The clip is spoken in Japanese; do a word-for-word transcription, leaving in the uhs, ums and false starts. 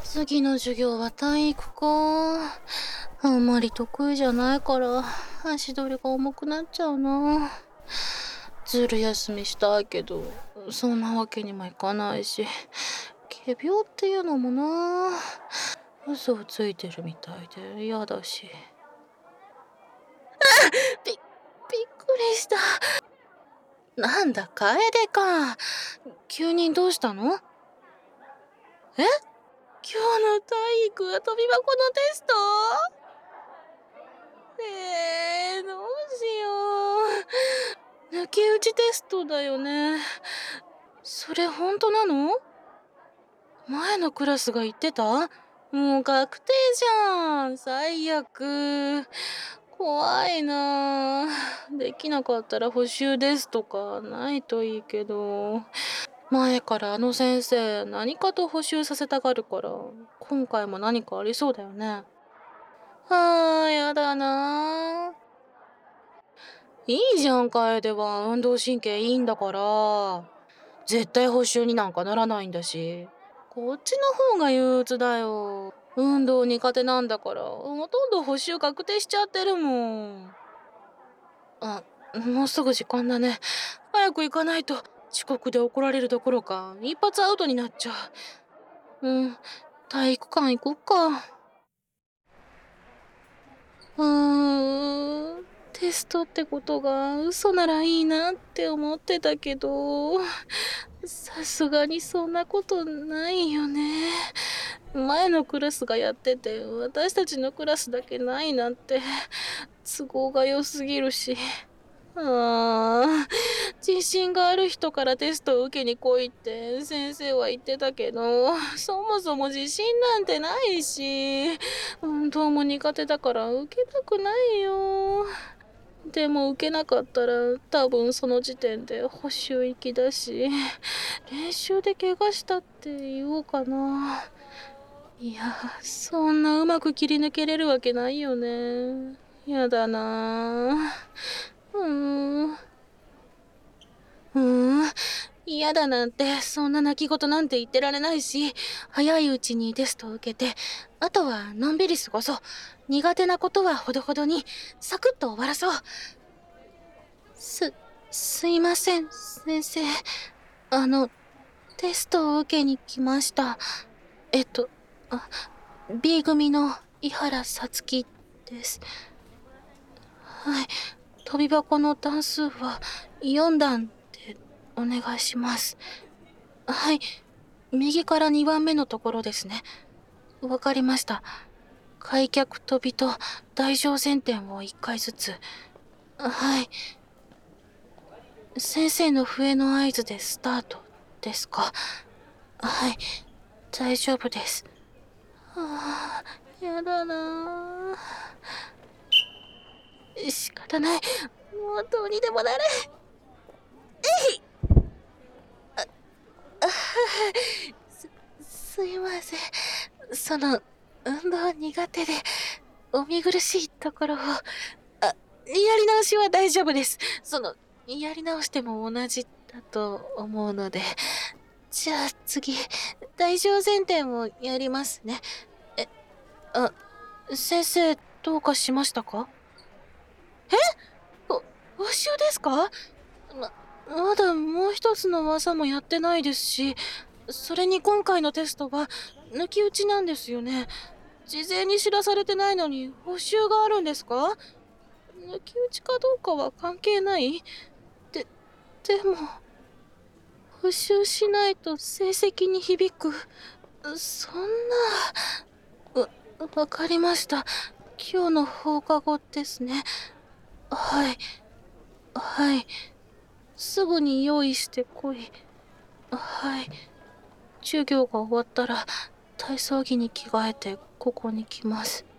次の授業は体育か。あんまり得意じゃないから足取りが重くなっちゃうな。ずる休みしたいけどそんなわけにもいかないし、仮病っていうのもな、嘘をついてるみたいで嫌だし。びびっくりした。なんだ楓か、急にどうしたの？え？今日の体育は飛び箱のテスト？えー、どうしよう。抜き打ちテストだよね。それ本当なの？前のクラスが言ってた？もう確定じゃん。最悪。怖いな。できなかったら補習ですとかないといいけど。前からあの先生何かと補習させたがるから、今回も何かありそうだよね。あーやだな。いいじゃん楓は運動神経いいんだから。絶対補習になんかならないんだし。こっちの方が憂鬱だよ。運動苦手なんだからほとんど補習確定しちゃってるもん。あ、もうすぐ時間だね。早く行かないと遅刻で怒られるどころか一発アウトになっちゃう。うん、体育館行こっか。うーん、テストってことが嘘ならいいなって思ってたけど、さすがにそんなことないよね。前のクラスがやってて私たちのクラスだけないなんて都合が良すぎるし。ああ、自信がある人からテストを受けに来いって先生は言ってたけど、そもそも自信なんてないし、運動も苦手だから受けたくないよ。でも受けなかったら多分その時点で補習行きだし、練習で怪我したって言おうかな。いや、そんなうまく切り抜けれるわけないよね。やだな。うーん。うーん。嫌だなんて、そんな泣き言なんて言ってられないし、早いうちにテストを受けて、あとはのんびり過ごそう。苦手なことはほどほどに、サクッと終わらそう。す、すいません、先生。あの、テストを受けに来ました。えっと、あ、B 組の井原さつきです。はい。飛び箱の段数はよん段でお願いします。はい。右からにばんめのところですね。わかりました。開脚飛びと大乗前転をいっかいずつ。はい。先生の笛の合図でスタートですか？はい。大丈夫です。はあ、やだな。仕方ない。もうどうにでもなれ。えい。あ、す、すいません。その、運動苦手で、お見苦しいところを、あ、やり直しは大丈夫です。その、やり直しても同じだと思うので。じゃあ次、大乗前転をやりますね。え、あ、先生、どうかしましたか？え？ほ、補習ですか？ま、まだもう一つの技もやってないですし、それに今回のテストは抜き打ちなんですよね。事前に知らされてないのに補習があるんですか？抜き打ちかどうかは関係ない？で、でも、補習しないと成績に響く。そんな。わ、わかりました。今日の放課後ですね。はい。はい。すぐに用意してこい。はい。授業が終わったら体操着に着替えてここに来ます。